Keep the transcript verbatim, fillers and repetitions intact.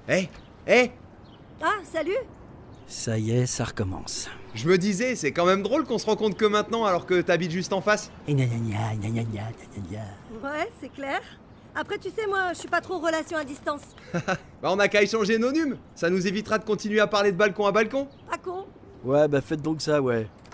Eh, eh, Ah, salut. Ça y est, ça recommence. je me disais, c'est quand même drôle qu'on se rencontre que maintenant alors que t'habites juste en face. Et gna gna gna, gna gna gna, gna gna. Ouais, c'est clair. Après, tu sais, moi, je suis pas trop relation à distance. Bah on a qu'à échanger nos nums, ça nous évitera de continuer à parler de balcon à balcon. Pas con. Ouais, bah faites donc ça, ouais.